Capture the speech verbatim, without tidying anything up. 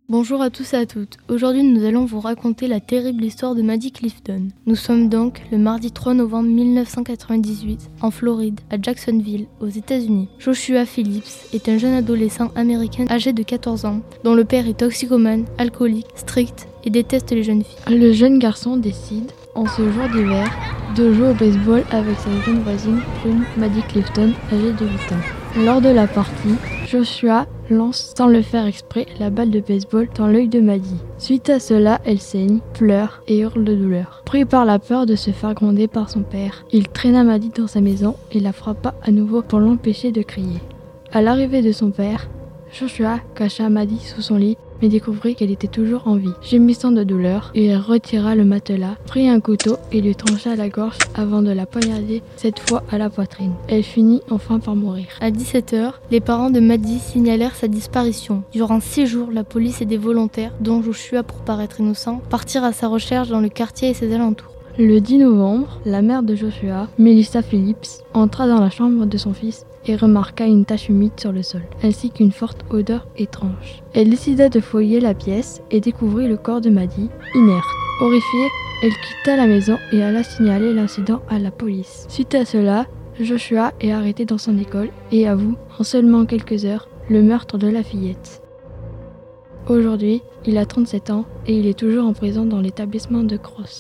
Bonjour à tous et à toutes. Aujourd'hui, nous allons vous raconter la terrible histoire de Maddie Clifton. Nous sommes donc le mardi trois novembre mille neuf cent quatre-vingt-dix-huit, en Floride, à Jacksonville, aux États-Unis. Joshua Phillips est un jeune adolescent américain âgé de quatorze ans, dont le père est toxicomane, alcoolique, strict et déteste les jeunes filles. Le jeune garçon décide, en ce jour d'hiver, de jouer au baseball avec sa jeune voisine brune, Maddie Clifton, âgée de huit ans. Lors de la partie, Joshua lance sans le faire exprès la balle de baseball dans l'œil de Maddie. Suite à cela, elle saigne, pleure et hurle de douleur. Pris par la peur de se faire gronder par son père, il traîna Maddie dans sa maison et la frappa à nouveau pour l'empêcher de crier. À l'arrivée de son père, Joshua cacha Maddie sous son lit mais découvrit qu'elle était toujours en vie. Gémissant de douleur, il retira le matelas, prit un couteau et lui trancha la gorge avant de la poignarder, cette fois à la poitrine. Elle finit enfin par mourir. À dix-sept heures, les parents de Maddie signalèrent sa disparition. Durant six jours, la police et des volontaires, dont Joshua pour paraître innocent, partirent à sa recherche dans le quartier et ses alentours. Le dix novembre, la mère de Joshua, Melissa Phillips, entra dans la chambre de son fils et remarqua une tache humide sur le sol, ainsi qu'une forte odeur étrange. Elle décida de fouiller la pièce et découvrit le corps de Maddie, inerte. Horrifiée, elle quitta la maison et alla signaler l'incident à la police. Suite à cela, Joshua est arrêté dans son école et avoue, en seulement quelques heures, le meurtre de la fillette. Aujourd'hui, il a trente-sept ans et il est toujours en prison dans l'établissement de Cross.